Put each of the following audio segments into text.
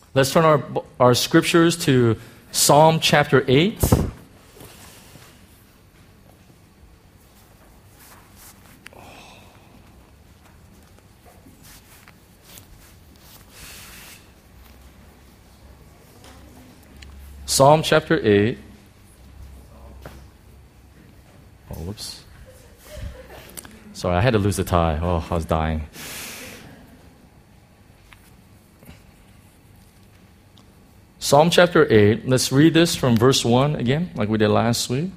Let's turn our scriptures to Psalm chapter 8. Psalm chapter 8. Oh, whoops. Sorry, I had to lose the tie. Oh, I was dying. Psalm chapter 8. Let's read this from verse 1 again, like we did last week.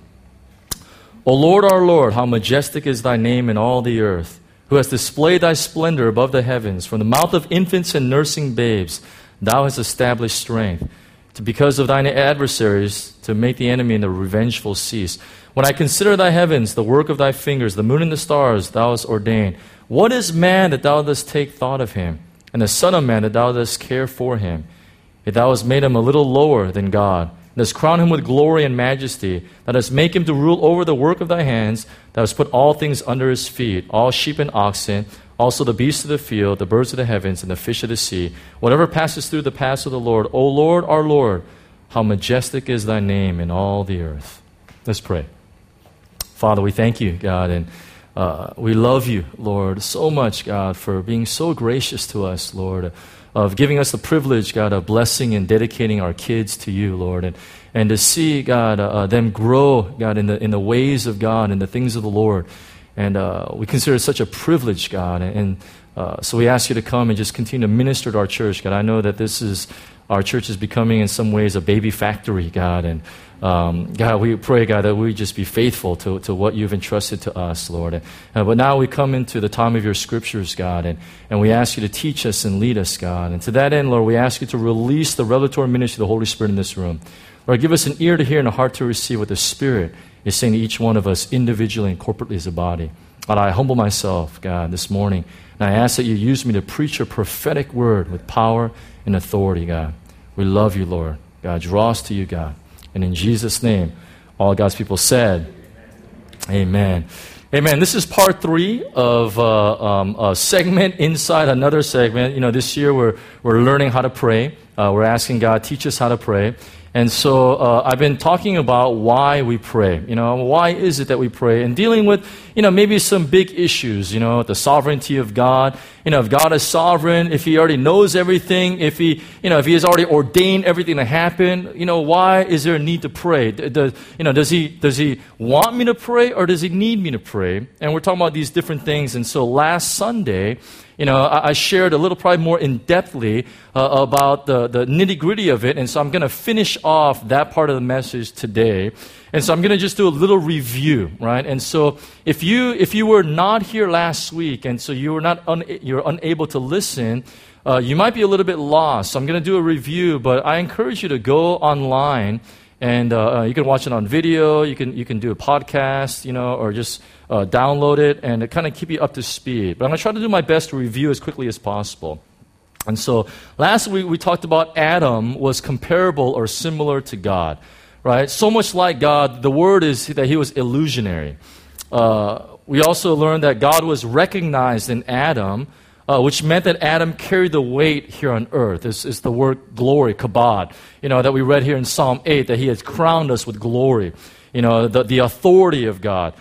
O Lord, our Lord, how majestic is thy name in all the earth, who hast displayed thy splendor above the heavens. From the mouth of infants and nursing babes, thou hast established strength, because of thine adversaries, to make the enemy and the revengeful cease. When I consider thy heavens, the work of thy fingers, the moon and the stars thou hast ordained. What is man that thou dost take thought of him, and the son of man that thou dost care for him? If thou hast made him a little lower than God, and hast crowned him with glory and majesty, thou hast made him to rule over the work of thy hands, thou hast put all things under his feet, all sheep and oxen, also the beasts of the field, the birds of the heavens, and the fish of the sea, whatever passes through the paths of the Lord. O Lord, our Lord, how majestic is thy name in all the earth. Let's pray. Father, we thank you, God, and we love you, Lord, so much, God, for being so gracious to us, Lord, of giving us the privilege, God, of blessing and dedicating our kids to you, Lord, and to see, God, them grow, God, in the ways of God and the things of the Lord. And we consider it such a privilege, God. And so we ask you to come and just continue to minister to our church, God. I know that our church is becoming in some ways a baby factory, God. And God, we pray, God, that we just be faithful to what you've entrusted to us, Lord. But now we come into the time of your scriptures, God, and we ask you to teach us and lead us, God. And to that end, Lord, we ask you to release the revelatory ministry of the Holy Spirit in this room. Lord, give us an ear to hear and a heart to receive what the Spirit is saying to each one of us individually and corporately as a body. God, I humble myself, God, this morning, and I ask that you use me to preach your prophetic word with power and authority, God. We love you, Lord. God, draw us to you, God. And in Jesus' name, all God's people said, amen. Amen. This is part 3 of a segment inside another segment. You know, this year we're learning how to pray. We're asking God, teach us how to pray. And so I've been talking about why we pray. You know, why is it that we pray? And dealing with, maybe some big issues, the sovereignty of God. If God is sovereign, if he already knows everything, if he has already ordained everything to happen, why is there a need to pray? Does he want me to pray or does he need me to pray? And we're talking about these different things. And so last Sunday, I shared a little probably more in-depthly about the nitty-gritty of it, and so I'm going to finish off that part of the message today. And so I'm going to just do a little review, right? And so if you were not here last week, and so you're unable to listen, you might be a little bit lost. So I'm going to do a review, but I encourage you to go online, and you can watch it on video, you can do a podcast, or just download it and kind of keep you up to speed. But I'm going to try to do my best to review as quickly as possible. And so last week we talked about Adam was comparable or similar to God, right? So much like God, the word is that he was illusionary. We also learned that God was recognized in Adam, which meant that Adam carried the weight here on earth. This is the word glory, kabod, that we read here in Psalm 8, that he has crowned us with glory, the authority of God.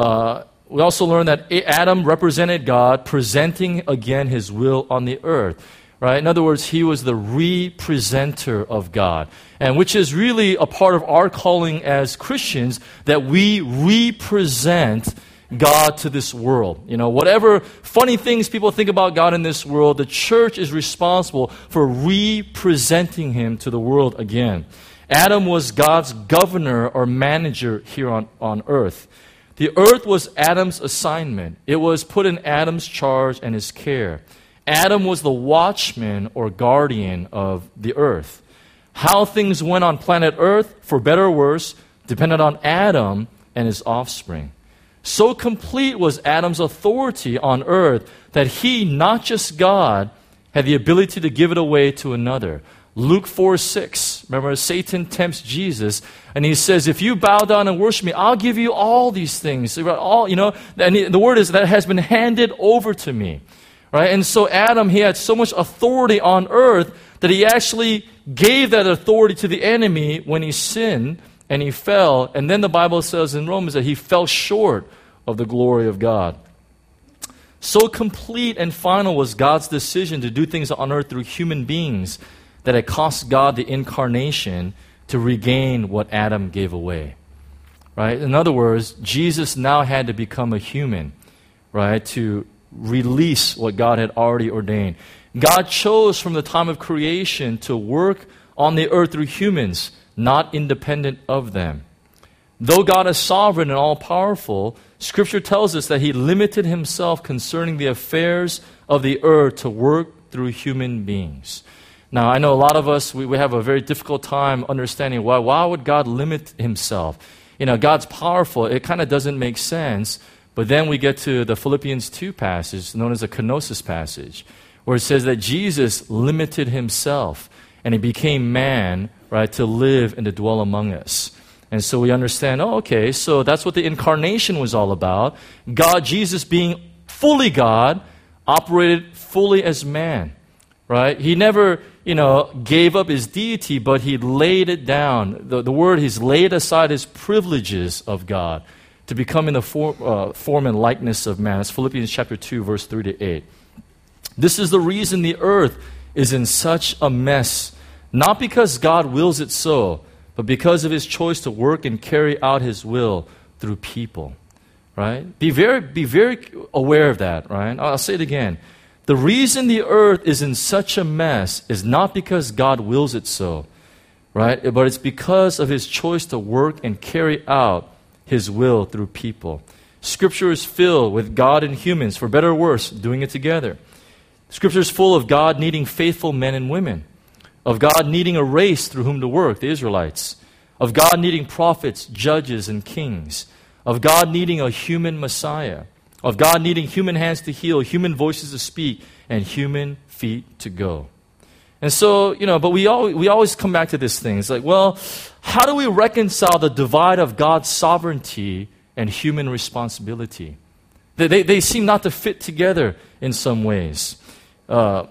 We also learned that Adam represented God, presenting again his will on the earth. Right? In other words, he was the representer of God, and which is really a part of our calling as Christians, that we represent God to this world. Whatever funny things people think about God in this world, the church is responsible for representing him to the world again. Adam was God's governor or manager here on earth. The earth was Adam's assignment. It was put in Adam's charge and his care. Adam was the watchman or guardian of the earth. How things went on planet Earth, for better or worse, depended on Adam and his offspring. So complete was Adam's authority on earth that he, not just God, had the ability to give it away to another. Luke 4:6. Remember, Satan tempts Jesus, and he says, if you bow down and worship me, I'll give you all these things. And the word is that has been handed over to me. right? And so Adam, he had so much authority on earth that he actually gave that authority to the enemy when he sinned and he fell. And then the Bible says in Romans that he fell short of the glory of God. So complete and final was God's decision to do things on earth through human beings that it cost God the incarnation to regain what Adam gave away. Right? In other words, Jesus now had to become a human, right, to release what God had already ordained. God chose from the time of creation to work on the earth through humans, not independent of them. Though God is sovereign and all-powerful, Scripture tells us that He limited Himself concerning the affairs of the earth to work through human beings. Now, I know a lot of us, we have a very difficult time understanding why would God limit Himself? You know, God's powerful. It kind of doesn't make sense. But then we get to the Philippians 2 passage, known as the kenosis passage, where it says that Jesus limited Himself and He became man, right, to live and to dwell among us. And so we understand, okay, so that's what the incarnation was all about. God, Jesus being fully God, operated fully as man, right? He never, gave up His deity, but He laid it down. The word, He's laid aside His privileges of God to become in the form and likeness of man. It's Philippians chapter 2, verse 3 to 8. This is the reason the earth is in such a mess, not because God wills it so, but because of His choice to work and carry out His will through people, right? Be very aware of that, right? I'll say it again. The reason the earth is in such a mess is not because God wills it so, right? But it's because of His choice to work and carry out His will through people. Scripture is filled with God and humans, for better or worse, doing it together. Scripture is full of God needing faithful men and women, of God needing a race through whom to work, the Israelites, of God needing prophets, judges, and kings, of God needing a human Messiah, of God needing human hands to heal, human voices to speak, and human feet to go. And so, but we always come back to this thing. It's like, well, how do we reconcile the divide of God's sovereignty and human responsibility? They seem not to fit together in some ways. R.B.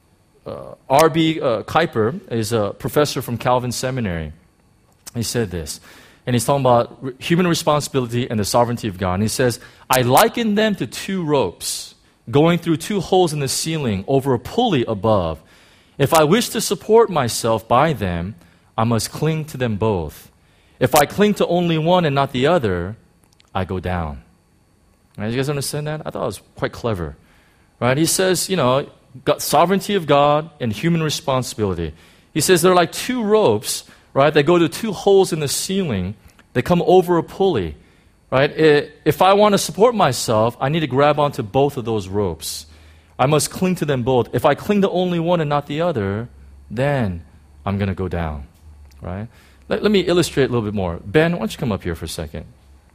Kuiper is a professor from Calvin Seminary. He said this, and he's talking about human responsibility and the sovereignty of God. And he says, I liken them to two ropes going through two holes in the ceiling over a pulley above. If I wish to support myself by them, I must cling to them both. If I cling to only one and not the other, I go down. Right, you guys understand that? I thought it was quite clever. Right? He says, sovereignty of God and human responsibility. He says they're like two ropes, right? They go to two holes in the ceiling. They come over a pulley, right? If I want to support myself, I need to grab onto both of those ropes. I must cling to them both. If I cling to only one and not the other, then I'm going to go down, right? Let me illustrate a little bit more. Ben, why don't you come up here for a second?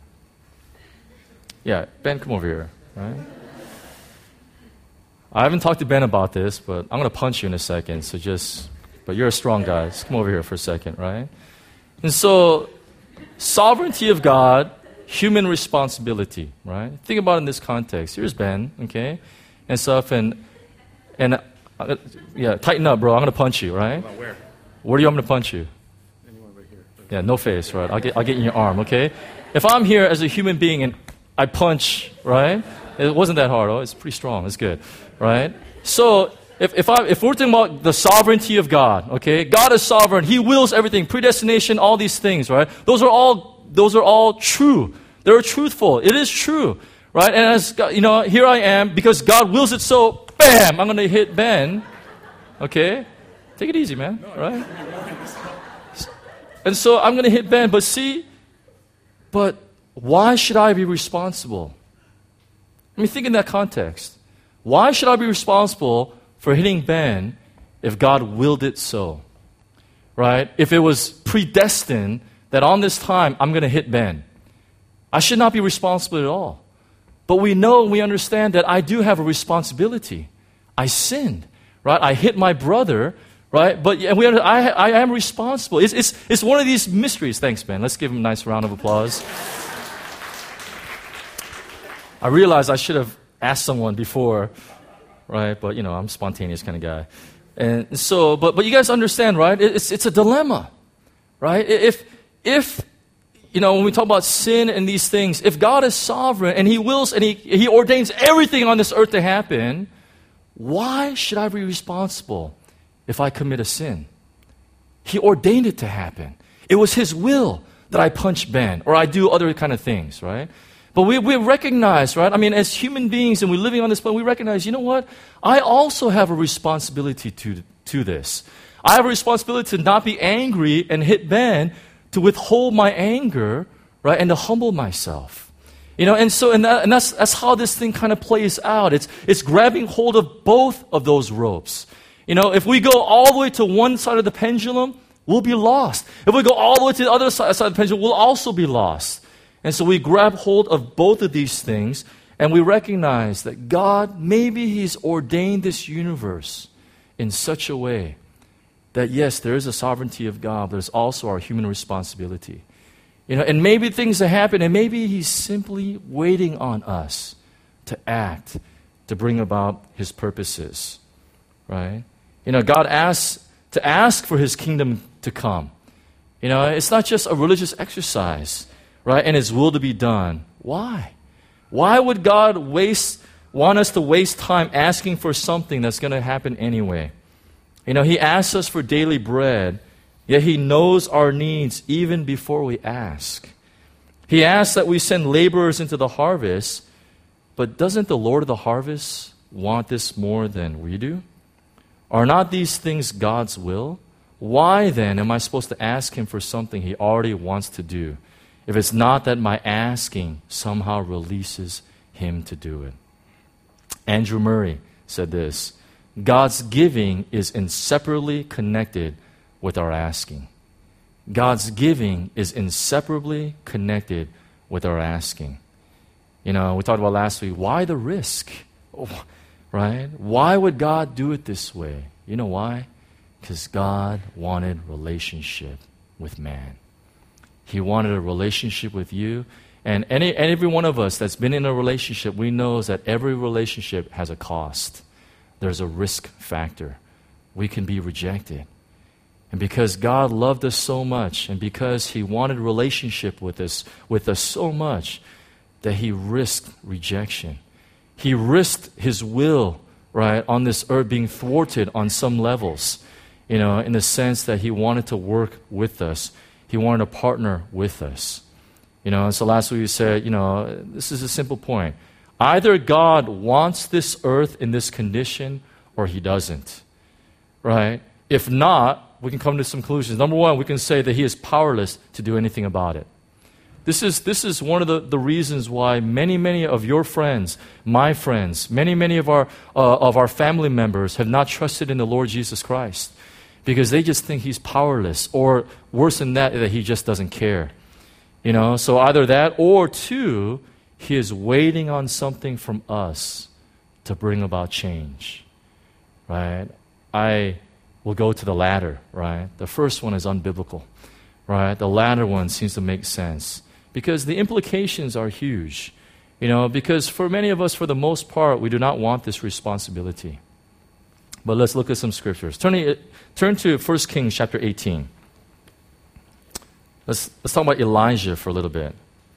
Yeah, Ben, come over here, right? I haven't talked to Ben about this, but I'm going to punch you in a second, but you're a strong guy. Just come over here for a second, right? And so, sovereignty of God, human responsibility, right? Think about it in this context. Here's Ben, okay, and stuff, and tighten up, bro. I'm going to punch you, right? Where? Where do you want me to punch you? Anywhere right here. Yeah, no face, right? I'll get in your arm, okay? If I'm here as a human being and I punch, right? It wasn't that hard, it's pretty strong. It's good, right? So, if we're talking about the sovereignty of God, okay, God is sovereign. He wills everything, predestination, all these things, right? Those are all true. They're truthful. It is true, right? And as here I am because God wills it. So, bam, I'm going to hit Ben. Okay, take it easy, man. Right? And so I'm going to hit Ben. But why should I be responsible? I mean, think in that context. Why should I be responsible for hitting Ben if God willed it so? Right? If it was predestined that on this time I'm going to hit Ben, I should not be responsible at all. But we know and we understand that I do have a responsibility. I sinned, right? I hit my brother, right? But I am responsible. It's one of these mysteries. Thanks, Ben. Let's give him a nice round of applause. I realized I should have asked someone before. right? But, I'm a spontaneous kind of guy. And so, but you guys understand, right? It's a dilemma, right? If when we talk about sin and these things, if God is sovereign and He wills and He ordains everything on this earth to happen, why should I be responsible if I commit a sin? He ordained it to happen. It was His will that I punch Ben or I do other kind of things, right? But we recognize, right? I mean, as human beings and we're living on this planet, we recognize, you know what? I also have a responsibility to this. I have a responsibility to not be angry and hit Ben, to withhold my anger, right? And to humble myself. And that's how this thing kind of plays out. It's grabbing hold of both of those ropes. If we go all the way to one side of the pendulum, we'll be lost. If we go all the way to the other side of the pendulum, we'll also be lost. And so we grab hold of both of these things, and we recognize that God, maybe He's ordained this universe in such a way that, yes, there is a sovereignty of God, but it's also our human responsibility. And maybe things that happen, and maybe He's simply waiting on us to act, to bring about His purposes, right? God asks to ask for His kingdom to come. It's not just a religious exercise, right? And His will to be done. Why? Why would God want us to waste time asking for something that's going to happen anyway? He asks us for daily bread, yet He knows our needs even before we ask. He asks that we send laborers into the harvest, but doesn't the Lord of the harvest want this more than we do? Are not these things God's will? Why then am I supposed to ask Him for something He already wants to do, if it's not that my asking somehow releases Him to do it? Andrew Murray said this: God's giving is inseparably connected with our asking. God's giving is inseparably connected with our asking. We talked about last week, why the risk? Right? Why would God do it this way? You know why? Because God wanted relationship with man. He wanted a relationship with you. And every one of us that's been in a relationship, we know that every relationship has a cost. There's a risk factor. We can be rejected. And because God loved us so much, and because He wanted a relationship with us so much, that He risked rejection. He risked His will, right, on this earth being thwarted on some levels, in the sense that He wanted to work with us. He wanted to partner with us. And so last week we said, this is a simple point. Either God wants this earth in this condition or He doesn't, right? If not, we can come to some conclusions. Number one, we can say that He is powerless to do anything about it. This is one of the reasons why many of your friends, my friends, many of our family members have not trusted in the Lord Jesus Christ, because they just think He's powerless, or worse than that He just doesn't care. So either that, or two, He is waiting on something from us to bring about change, right? I will go to the latter, right? The first one is unbiblical, right? The latter one seems to make sense because the implications are huge, because for many of us, for the most part, we do not want this responsibility. But let's look at some scriptures. Turn to 1 Kings chapter 18. Let's talk about Elijah for a little bit.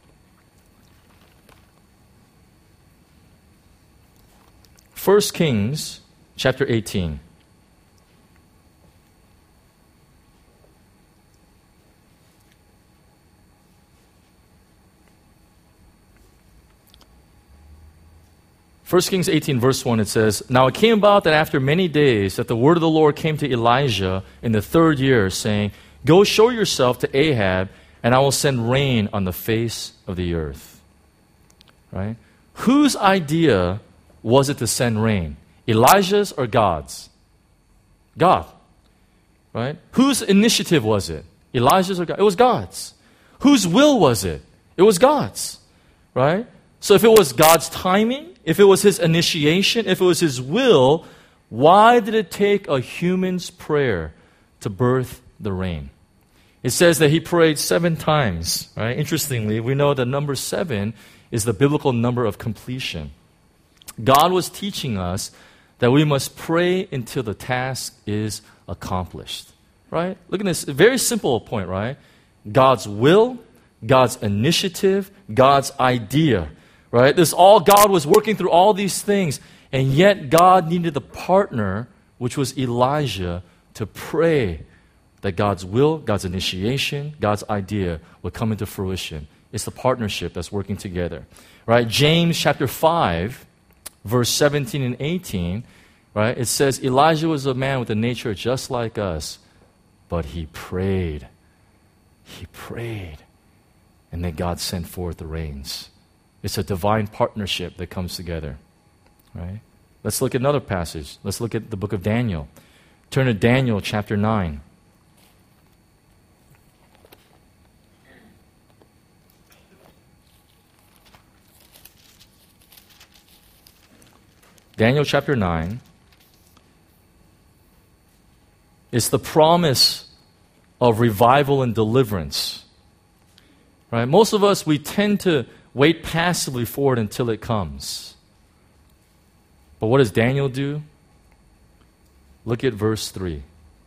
1 Kings chapter 18. First Kings 18, verse 1, it says, Now it came about that after many days that the word of the Lord came to Elijah in the 3rd year, saying, Go show yourself to Ahab, and I will send rain on the face of the earth. Right? Whose idea was it to send rain? Elijah's or God's? God. Right? Whose initiative was it? Elijah's or God? It was God's. Whose will was it? It was God's. Right? So if it was God's timing, if it was His initiation, if it was His will, why did it take a human's prayer to birth the rain? It says that he prayed 7 times. Right? Interestingly, we know the number 7 is the biblical number of completion. God was teaching us that we must pray until the task is accomplished. Right? Look at this. Very simple point, right? God's will, God's initiative, God's idea. Right? This all God was working through all these things, and yet God needed the partner, which was Elijah, to pray that God's will, God's initiation, God's idea would come into fruition. It's the partnership that's working together. Right? James chapter 5, verse 17 and 18, right? It says, Elijah was a man with a nature just like us, but he prayed. He prayed. And then God sent forth the rains. It's a divine partnership that comes together. Right? Let's look at another passage. Let's look at the book of Daniel. Turn to Daniel chapter 9. Daniel chapter 9 is the promise of revival and deliverance. Right? Most of us, we tend to wait passively for it until it comes. But what does Daniel do? Look at verse 3.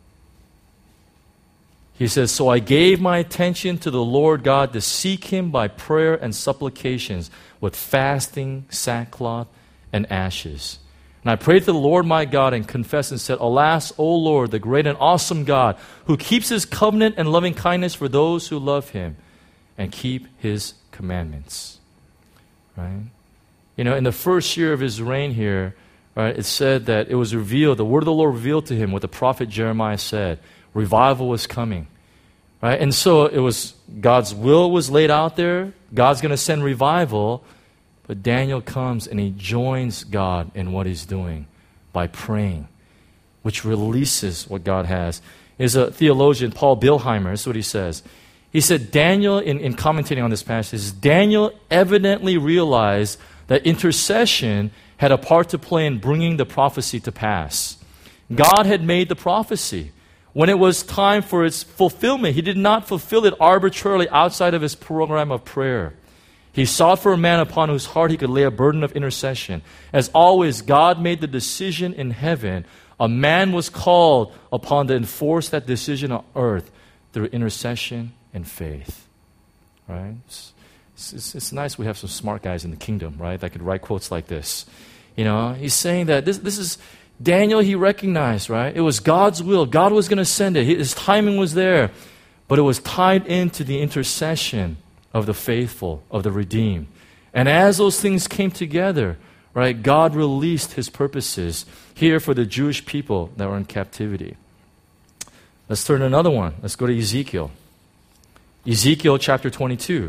He says, So I gave my attention to the Lord God to seek Him by prayer and supplications with fasting, sackcloth, and ashes. And I prayed to the Lord my God and confessed and said, Alas, O Lord, the great and awesome God, who keeps His covenant and loving kindness for those who love Him and keep His commandments. Right? You know, in the first year of his reign here, right, it said that it was revealed, the word of the Lord revealed to him what the prophet Jeremiah said. Revival was coming. Right? And so it was, God's will was laid out there. God's going to send revival. But Daniel comes and he joins God in what he's doing by praying, which releases what God has. There's a theologian, Paul Bilheimer, this is what he says. He said, Daniel, in commentating on this passage, Daniel evidently realized that intercession had a part to play in bringing the prophecy to pass. God had made the prophecy. When it was time for its fulfillment, He did not fulfill it arbitrarily outside of His program of prayer. He sought for a man upon whose heart He could lay a burden of intercession. As always, God made the decision in heaven. A man was called upon to enforce that decision on earth through intercession and faith. Right? It's nice we have some smart guys in the kingdom, right, that could write quotes like this. You know, he's saying that this is, Daniel, he recognized, right? It was God's will. God was going to send it. His timing was there. But it was tied into the intercession of the faithful, of the redeemed. And as those things came together, right, God released His purposes here for the Jewish people that were in captivity. Let's turn to another one. Let's go to Ezekiel. Ezekiel chapter 22.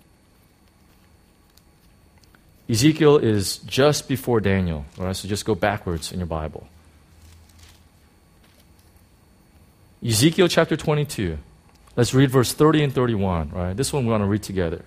Ezekiel is just before Daniel. All right, so just go backwards in your Bible. Ezekiel chapter 22. Let's read verse 30 and 31. Right? This one we want to read together.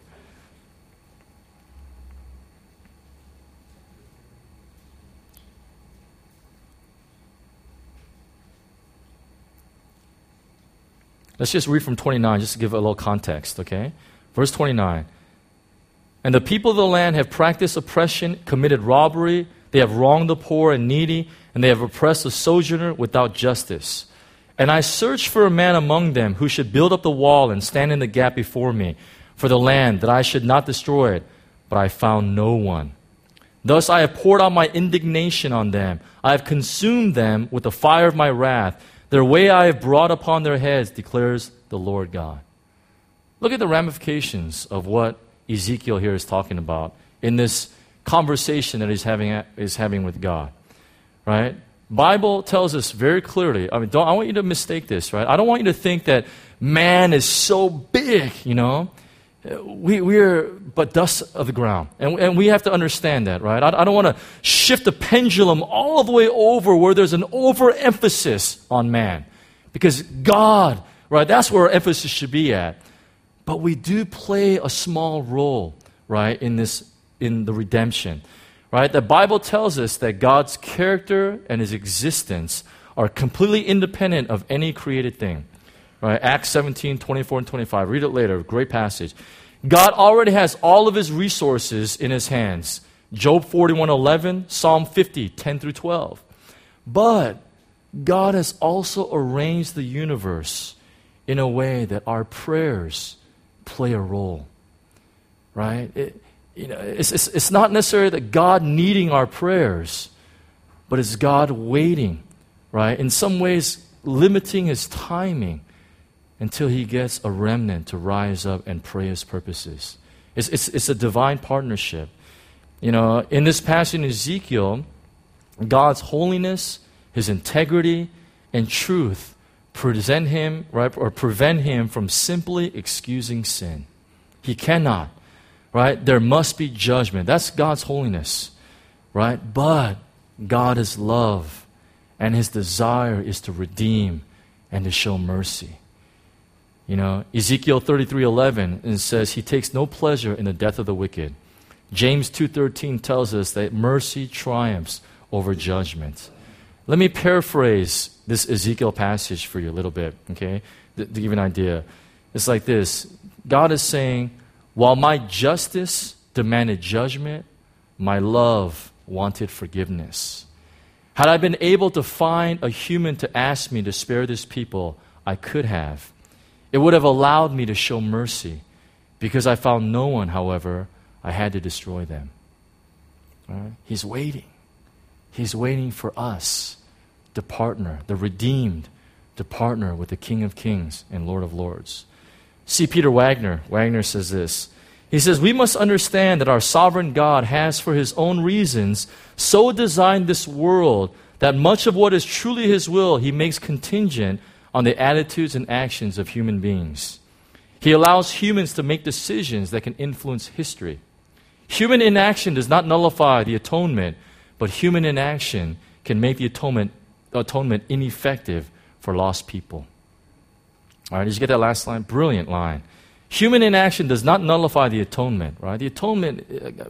Let's just read from 29 just to give a little context, okay? Verse 29. And the people of the land have practiced oppression, committed robbery, they have wronged the poor and needy, and they have oppressed the sojourner without justice. And I searched for a man among them who should build up the wall and stand in the gap before me for the land, that I should not destroy it, but I found no one. Thus I have poured out my indignation on them. I have consumed them with the fire of my wrath. Their way I have brought upon their heads, declares the Lord God. Look at the ramifications of what Ezekiel here is talking about in this conversation that he's having with God. Right? Bible tells us very clearly, I want you to mistake this, right? I don't want you to think that man is so big, you know. We're but dust of the ground. And we have to understand that, right? I don't want to shift the pendulum all the way over where there's an overemphasis on man. Because God, right, that's where our emphasis should be at. But we do play a small role, right, in the redemption. Right? The Bible tells us that God's character and His existence are completely independent of any created thing. Right? Acts 17, 24 and 25. Read it later. Great passage. God already has all of His resources in His hands. Job 41:11, Psalm 50, 10 through 12. But God has also arranged the universe in a way that our prayers play a role. Right? It's not necessarily that God needing our prayers, but it's God waiting, right? In some ways, limiting His timing until He gets a remnant to rise up and pray His purposes. It's a divine partnership. In this passage in Ezekiel, God's holiness, His integrity, and truth prevent Him from simply excusing sin. He cannot, right? There must be judgment. That's God's holiness, right? But God is love, and His desire is to redeem and to show mercy. Ezekiel 33:11, it says, He takes no pleasure in the death of the wicked. James 2:13 tells us that mercy triumphs over judgment. Let me paraphrase this Ezekiel passage for you a little bit, okay, to give you an idea. It's like this. God is saying, while my justice demanded judgment, my love wanted forgiveness. Had I been able to find a human to ask me to spare this people, I could have. It would have allowed me to show mercy. Because I found no one, however, I had to destroy them. All right? He's waiting. He's waiting for us to partner, the redeemed, to partner with the King of Kings and Lord of Lords. See Peter Wagner. Wagner says this. He says, we must understand that our sovereign God has, for His own reasons, so designed this world that much of what is truly His will He makes contingent on the attitudes and actions of human beings. He allows humans to make decisions that can influence history. Human inaction does not nullify the atonement, but human inaction can make the atonement ineffective for lost people. All right, did you get that last line? Brilliant line. Human inaction does not nullify the atonement, right? The atonement,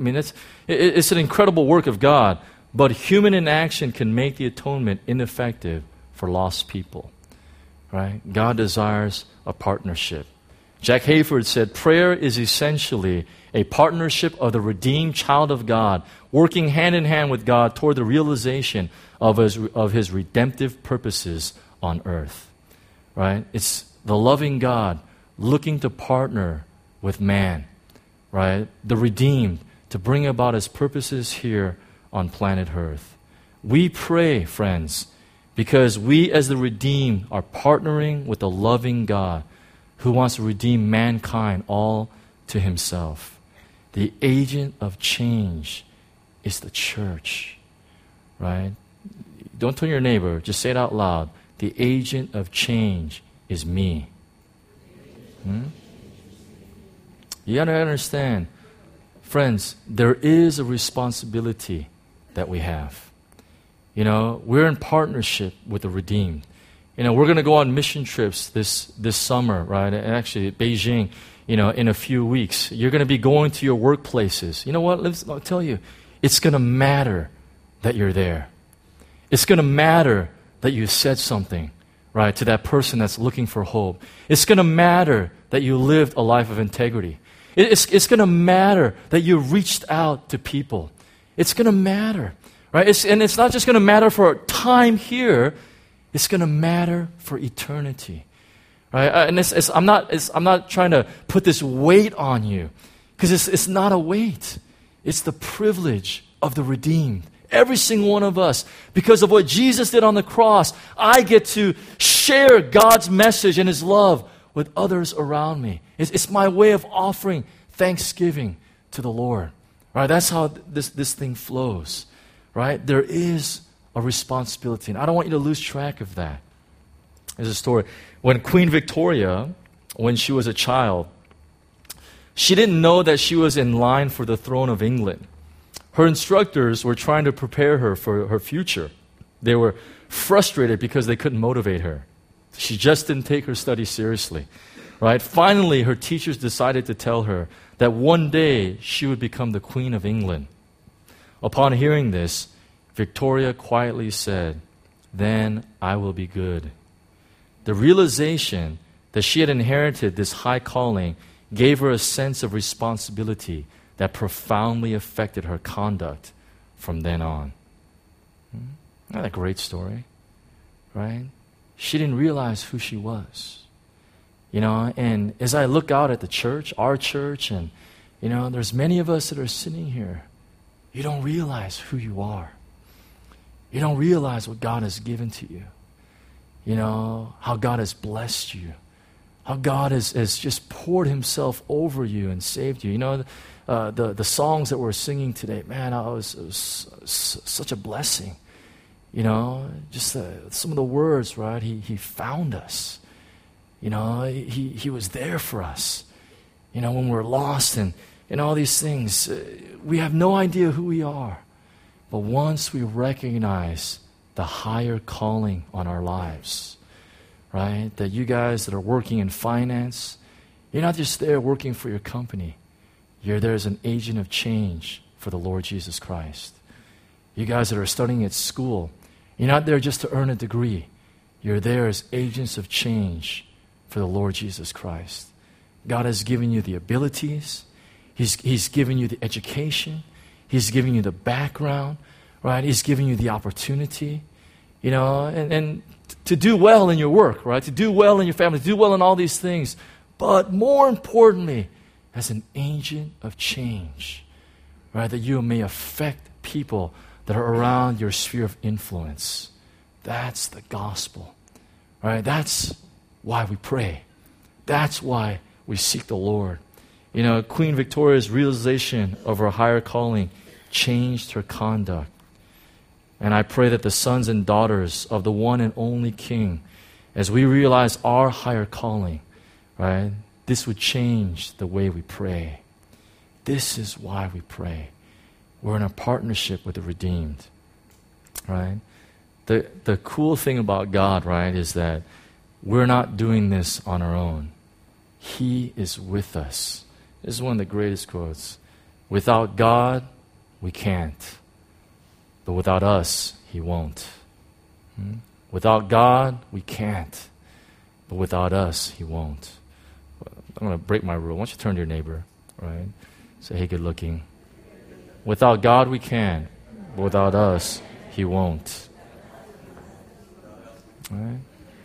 it's an incredible work of God, but human inaction can make the atonement ineffective for lost people, right? God desires a partnership. Jack Hayford said, prayer is essentially a partnership of the redeemed child of God, working hand in hand with God toward the realization of His redemptive purposes on earth, right? It's the loving God looking to partner with man, right? The redeemed to bring about His purposes here on planet Earth. We pray, friends, because we as the redeemed are partnering with the loving God who wants to redeem mankind all to Himself. The agent of change is the church, right? Don't tell your neighbor, just say it out loud. The agent of change is me. You got to understand, friends, there is a responsibility that we have. We're in partnership with the redeemed. We're going to go on mission trips this summer, right? Actually, Beijing, in a few weeks. You're going to be going to your workplaces. You know what? I'll tell you, it's going to matter that you're there. It's going to matter that you said something, right, to that person that's looking for hope. It's going to matter that you lived a life of integrity. It's going to matter that you reached out to people. It's going to matter, right? It's not just going to matter for time here. It's going to matter for eternity, right? And I'm not trying to put this weight on you, because it's not a weight. It's the privilege of the redeemed. Every single one of us, because of what Jesus did on the cross, I get to share God's message and His love with others around me. It's my way of offering thanksgiving to the Lord. Right? That's how this thing flows. Right? There is a responsibility, and I don't want you to lose track of that. There's a story. When Queen Victoria, when she was a child, she didn't know that she was in line for the throne of England. Her instructors were trying to prepare her for her future. They were frustrated because they couldn't motivate her. She just didn't take her studies seriously. Right? Finally, her teachers decided to tell her that one day she would become the Queen of England. Upon hearing this, Victoria quietly said, "Then I will be good." The realization that she had inherited this high calling gave her a sense of responsibility that profoundly affected her conduct from then on. Isn't that a great story? Right? She didn't realize who she was. And as I look out at the church, our church, and, there's many of us that are sitting here. You don't realize who you are. You don't realize what God has given to you. How God has blessed you. How God has just poured himself over you and saved you. The songs that we're singing today, man, it was such a blessing. Just some of the words, right? He found us. He was there for us. When we're lost and all these things, we have no idea who we are. But once we recognize the higher calling on our lives, right? That you guys that are working in finance, you're not just there working for your company. You're there as an agent of change for the Lord Jesus Christ. You guys that are studying at school, you're not there just to earn a degree. You're there as agents of change for the Lord Jesus Christ. God has given you the abilities. He's given you the education. He's giving you the background, right? He's giving you the opportunity, and to do well in your work, right? To do well in your family, to do well in all these things. But more importantly, as an agent of change, right? That you may affect people that are around your sphere of influence. That's the gospel, right? That's why we pray. That's why we seek the Lord. Queen Victoria's realization of her higher calling changed her conduct. And I pray that the sons and daughters of the one and only King, as we realize our higher calling, right, this would change the way we pray. This is why we pray. We're in a partnership with the redeemed, right? The cool thing about God, right, is that we're not doing this on our own. He is with us. This is one of the greatest quotes. Without God, we can't. But without us, He won't. Without God, we can't. But without us, He won't. I'm going to break my rule. Why don't you turn to your neighbor, right? Say, hey, good looking. Without God, we can. But without us, He won't. Right?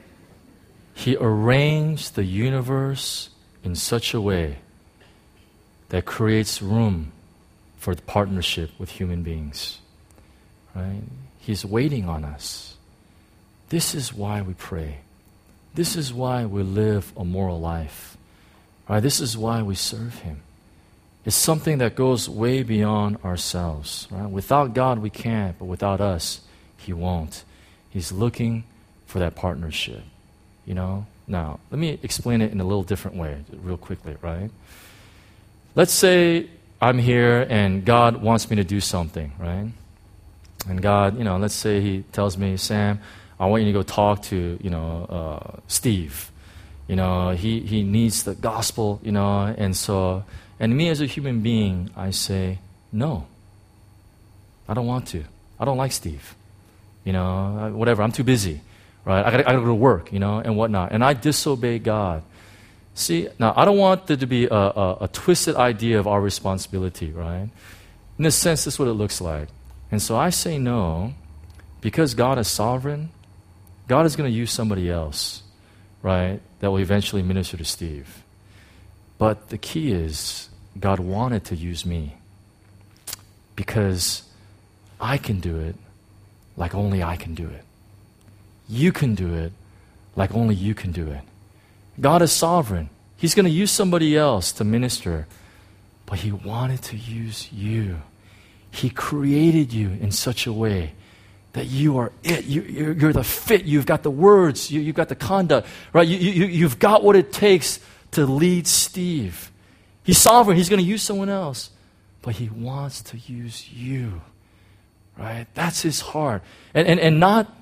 He arranged the universe in such a way that creates room for the partnership with human beings. Right? He's waiting on us. This is why we pray. This is why we live a moral life. Right? This is why we serve Him. It's something that goes way beyond ourselves. Right? Without God, we can't, but without us, He won't. He's looking for that partnership. Now, let me explain it in a little different way, real quickly, right? Let's say I'm here and God wants me to do something, right? And God, let's say He tells me, Sam, I want you to go talk to, Steve. He needs the gospel, and me as a human being, I say, no, I don't want to. I don't like Steve. Whatever, I'm too busy. Right? I gotta go to work, and whatnot. And I disobey God. See, now I don't want there to be a twisted idea of our responsibility, right? In a sense, this is what it looks like. And so I say no, because God is sovereign. God is going to use somebody else, right, that will eventually minister to Steve. But the key is, God wanted to use me because I can do it like only I can do it. You can do it like only you can do it. God is sovereign. He's going to use somebody else to minister, but He wanted to use you. He created you in such a way that you are it. You're the fit. You've got the words. You've got the conduct. Right? You've got what it takes to lead Steve. He's sovereign. He's going to use someone else, but He wants to use you. Right? That's His heart. And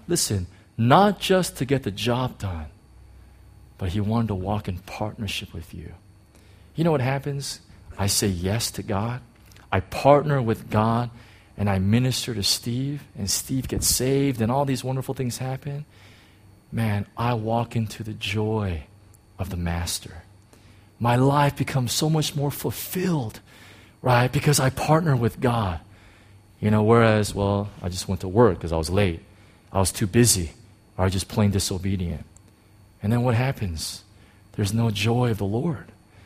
not just to get the job done, but He wanted to walk in partnership with you. You know what happens? I say yes to God. I partner with God, and I minister to Steve, and Steve gets saved, and all these wonderful things happen. Man, I walk into the joy of the Master. My life becomes so much more fulfilled, right? Because I partner with God. Whereas, I just went to work because I was late. I was too busy, or I was just plain disobedient. And then what happens? There's no joy of the Lord.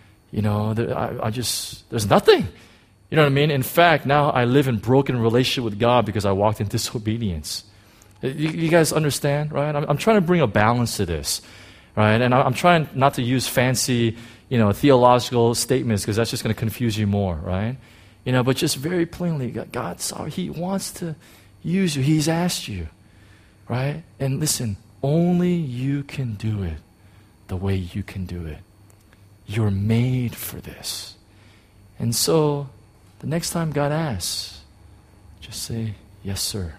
There's nothing. You know what I mean? In fact, now I live in broken relationship with God because I walked in disobedience. You guys understand, right? I'm trying to bring a balance to this, right? And I'm trying not to use fancy, theological statements because that's just going to confuse you more, right? But just very plainly, God's sorry. He wants to use you. He's asked you, right? And listen, only you can do it the way you can do it. You're made for this. And so, the next time God asks, just say, yes, sir.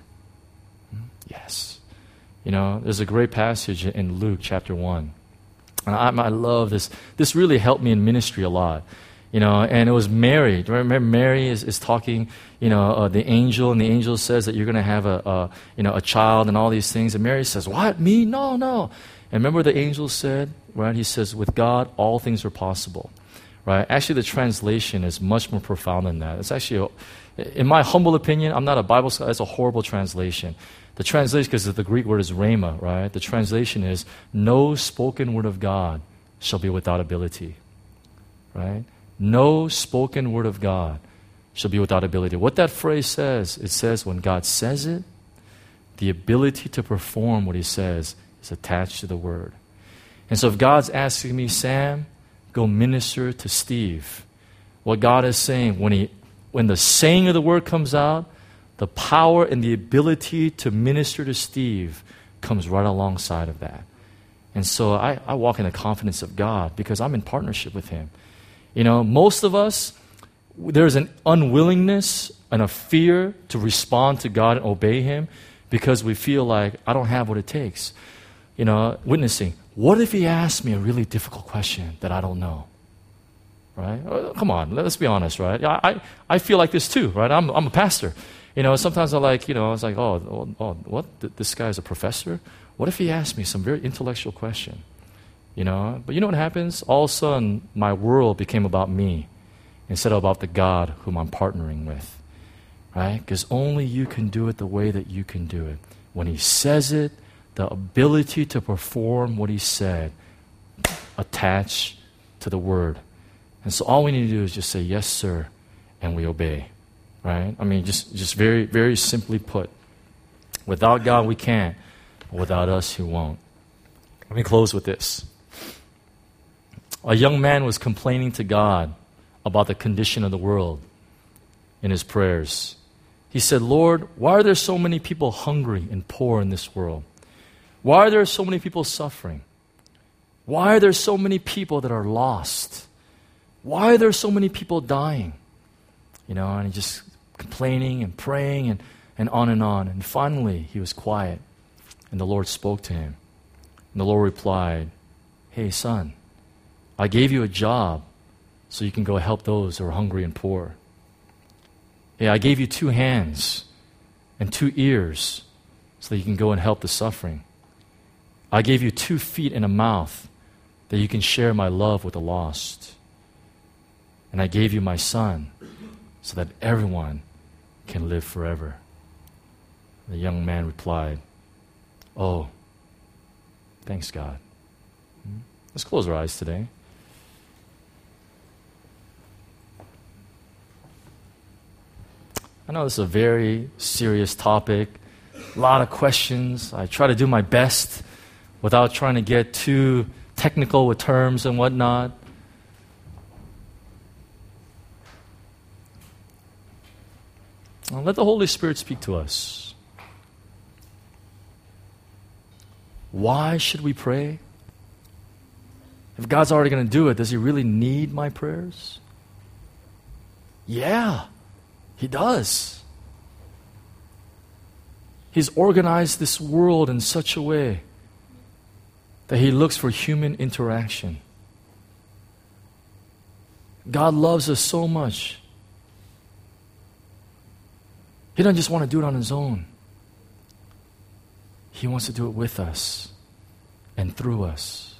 Yes. There's a great passage in Luke chapter 1. And I love this. This really helped me in ministry a lot. And it was Mary. Remember Mary is talking, the angel, and the angel says that you're going to have a child and all these things. And Mary says, what? Me? No. And remember the angel said, right? He says, with God, all things are possible. Right? Actually, the translation is much more profound than that. It's actually, in my humble opinion, I'm not a Bible scholar, it's a horrible translation. The translation, because the Greek word is rhema, right? The translation is, no spoken word of God shall be without ability. Right? No spoken word of God shall be without ability. What that phrase says, it says when God says it, the ability to perform what he says is attached to the word. And so if God's asking me, Sam, go minister to Steve, what God is saying, when the saying of the word comes out, the power and the ability to minister to Steve comes right alongside of that. And so I walk in the confidence of God because I'm in partnership with him. Most of us, there's an unwillingness and a fear to respond to God and obey him because we feel like I don't have what it takes. Witnessing. What if he asked me a really difficult question that I don't know? Right? Come on, let's be honest, right? I feel like this too, right? I'm a pastor. Sometimes I was like, what? This guy's a professor? What if he asked me some very intellectual question? But you know what happens? All of a sudden, my world became about me instead of about the God whom I'm partnering with, right? Because only you can do it the way that you can do it. When he says it, the ability to perform what he said attached to the word. And so all we need to do is just say, yes, sir, and we obey, right? I mean, just very, very simply put. Without God, we can't. Without us, he won't. Let me close with this. A young man was complaining to God about the condition of the world in his prayers. He said, Lord, why are there so many people hungry and poor in this world? Why are there so many people suffering? Why are there so many people that are lost? Why are there so many people dying? And he just complaining and praying and on and on. And finally, he was quiet. And the Lord spoke to him. And the Lord replied, hey, son, I gave you a job so you can go help those who are hungry and poor. Hey, I gave you 2 hands and 2 ears so that you can go and help the suffering. I gave you 2 feet and a mouth that you can share my love with the lost. And I gave you my son so that everyone can live forever. The young man replied, oh, thanks, God. Let's close our eyes today. I know this is a very serious topic, a lot of questions. I try to do my best without trying to get too technical with terms and whatnot. Now, let the Holy Spirit speak to us. Why should we pray? If God's already going to do it, does he really need my prayers? Yeah, he does. He's organized this world in such a way that he looks for human interaction. God loves us so much. He doesn't just want to do it on his own. He wants to do it with us and through us.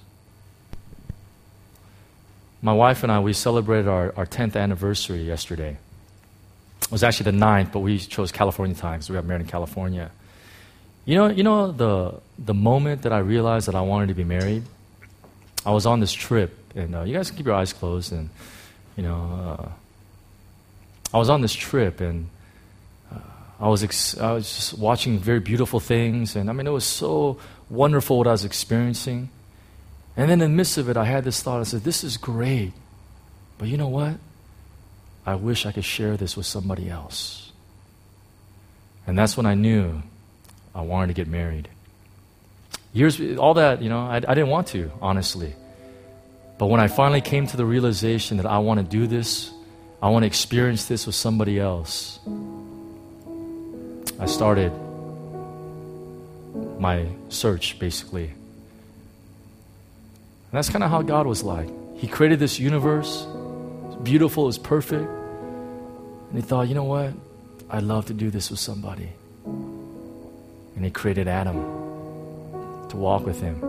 My wife and I, we celebrated our 10th anniversary yesterday. It was actually the 9th, but we chose California time because we got married in California. You know the moment that I realized that I wanted to be married? I was on this trip, and you guys can keep your eyes closed, and I was on this trip, and I was just watching very beautiful things, and I mean, it was so wonderful what I was experiencing. And then in the midst of it, I had this thought. I said, this is great, but you know what? I wish I could share this with somebody else. And that's when I knew I wanted to get married. All that, I didn't want to, honestly. But when I finally came to the realization that I want to do this, I want to experience this with somebody else, I started my search, basically. And that's kind of how God was like. He created this universe. It's beautiful, it's perfect. And he thought, you know what? I'd love to do this with somebody. And he created Adam to walk with him.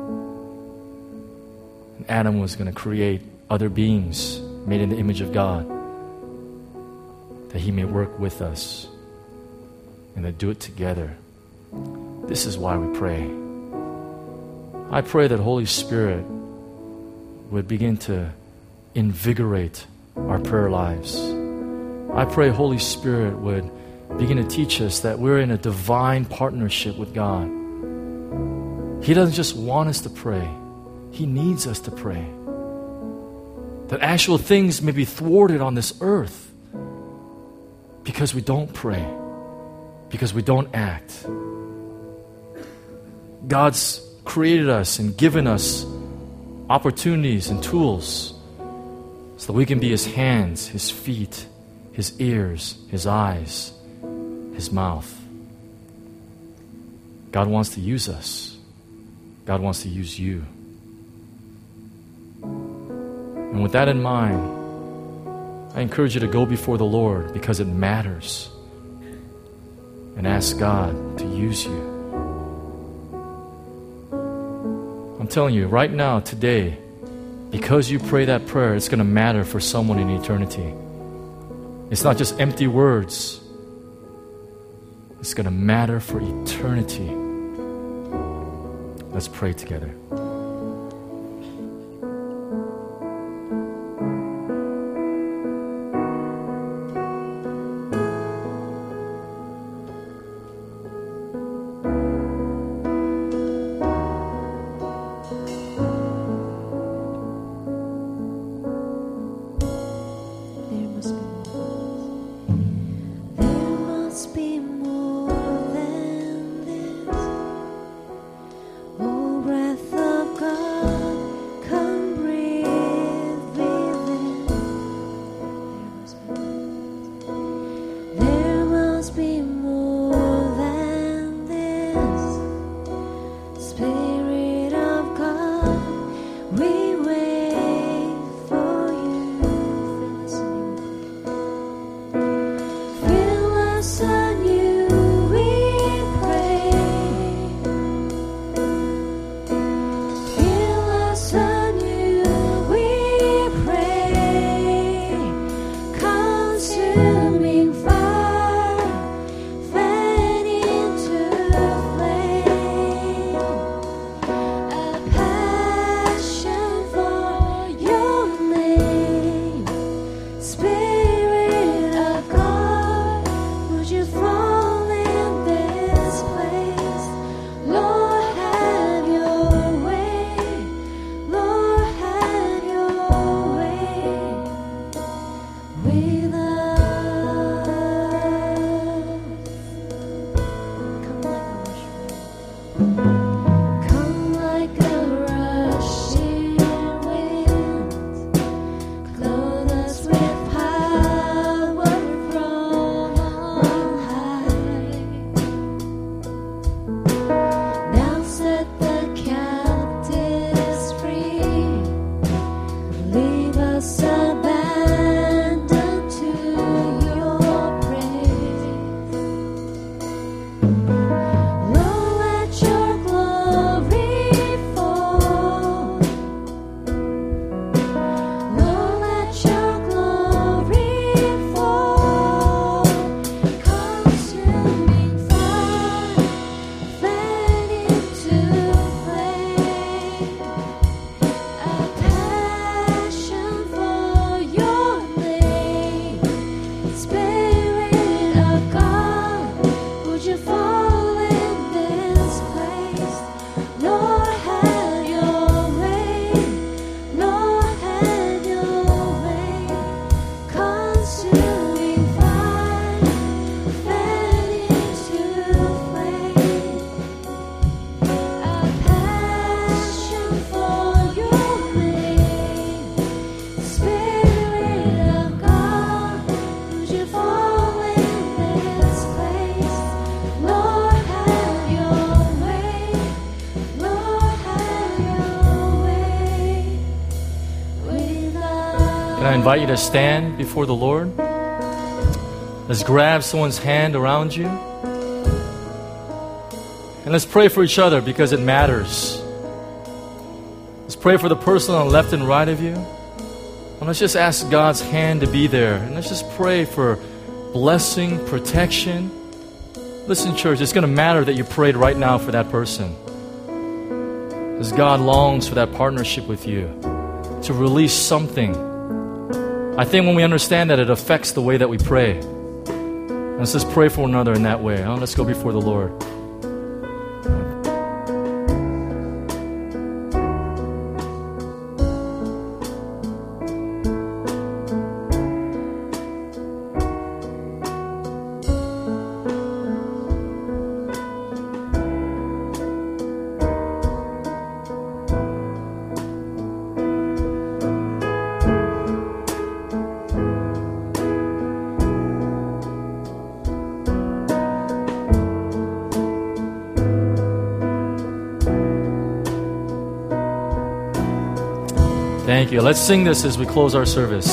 And Adam was going to create other beings made in the image of God, that he may work with us and to do it together. This is why we pray. I pray that Holy Spirit would begin to invigorate our prayer lives. I pray Holy Spirit would begin to teach us that we're in a divine partnership with God. He doesn't just want us to pray. He needs us to pray. That actual things may be thwarted on this earth because we don't pray, because we don't act. God's created us and given us opportunities and tools so that we can be His hands, His feet, His ears, His eyes, His mouth. God wants to use us. God wants to use you. And with that in mind, I encourage you to go before the Lord because it matters, and ask God to use you. I'm telling you, right now, today, because you pray that prayer, it's going to matter for someone in eternity. It's not just empty words. It's going to matter for eternity. Let's pray together. Breath of And I invite you to stand before the Lord. Let's grab someone's hand around you. And let's pray for each other because it matters. Let's pray for the person on the left and right of you. And let's just ask God's hand to be there. And let's just pray for blessing, protection. Listen, church, it's going to matter that you prayed right now for that person. Because God longs for that partnership with you to release something. I think when we understand that, it affects the way that we pray. Let's just pray for one another in that way. Let's go before the Lord. Thank you. Let's sing this as we close our service.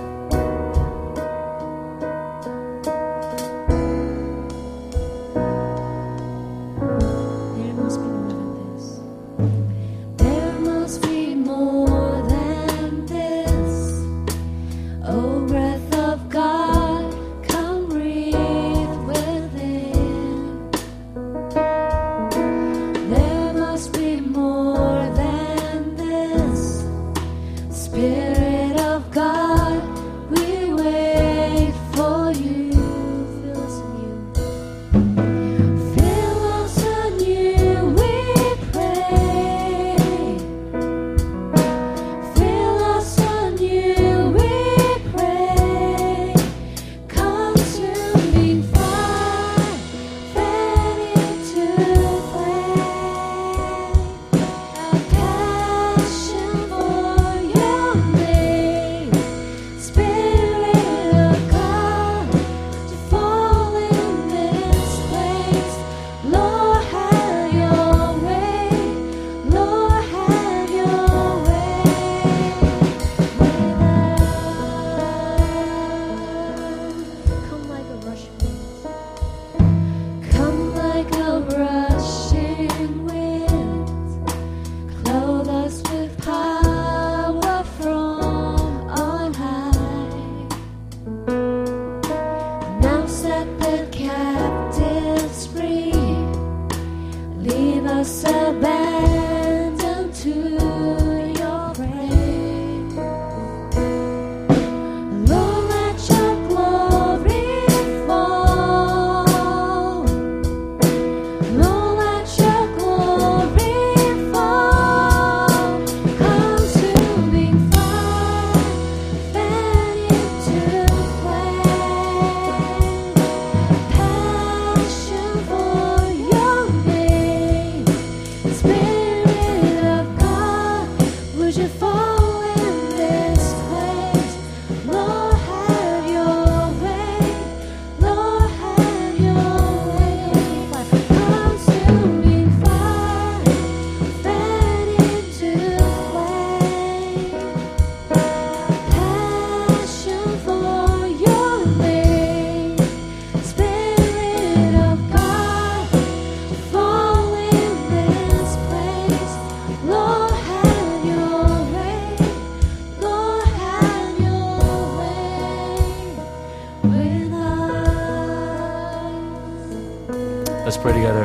Let's pray together.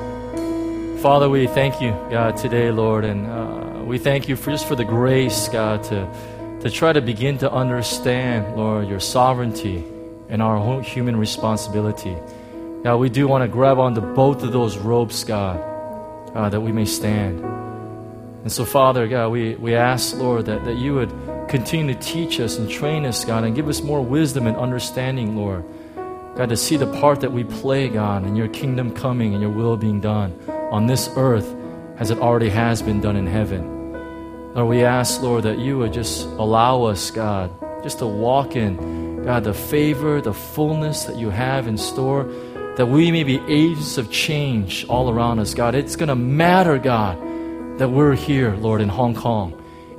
Father, we thank you, God, today, Lord, and we thank you just for the grace, God, to try to begin to understand, Lord, your sovereignty and our own human responsibility. God, we do want to grab onto both of those ropes, God, that we may stand. And so, Father, God, we ask, Lord, that you would continue to teach us and train us, God, and give us more wisdom and understanding, Lord. God, to see the part that we play, God, in your kingdom coming and your will being done on this earth as it already has been done in heaven. Lord, we ask, Lord, that you would just allow us, God, just to walk in, God, the favor, the fullness that you have in store, that we may be agents of change all around us, God. It's going to matter, God, that we're here, Lord, in Hong Kong.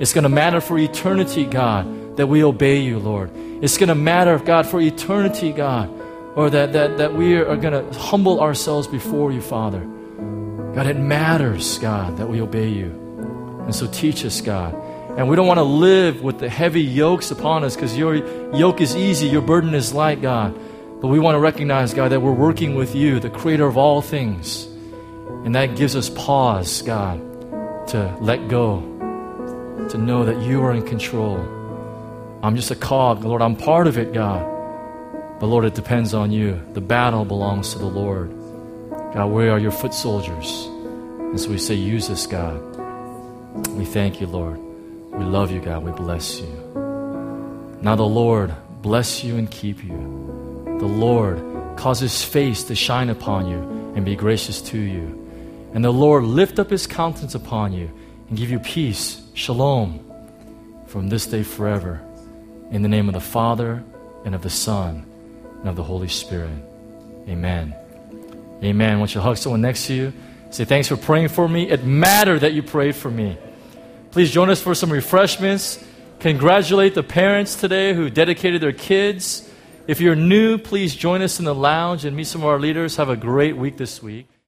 It's going to matter for eternity, God, that we obey you, Lord. It's going to matter, God, for eternity, God, or that we are going to humble ourselves before you, Father. God, it matters, God, that we obey you. And so teach us, God. And we don't want to live with the heavy yokes upon us because your yoke is easy, your burden is light, God. But we want to recognize, God, that we're working with you, the creator of all things. And that gives us pause, God, to let go, to know that you are in control. I'm just a cog, Lord. I'm part of it, God. But Lord, it depends on you. The battle belongs to the Lord. God, we are your foot soldiers. And so we say, use us, God. We thank you, Lord. We love you, God. We bless you. Now the Lord bless you and keep you. The Lord cause his face to shine upon you and be gracious to you. And the Lord lift up his countenance upon you and give you peace, shalom, from this day forever. In the name of the Father, and of the Son, and of the Holy Spirit. Amen. Amen. I want you to hug someone next to you. Say, thanks for praying for me. It mattered that you prayed for me. Please join us for some refreshments. Congratulate the parents today who dedicated their kids. If you're new, please join us in the lounge and meet some of our leaders. Have a great week this week.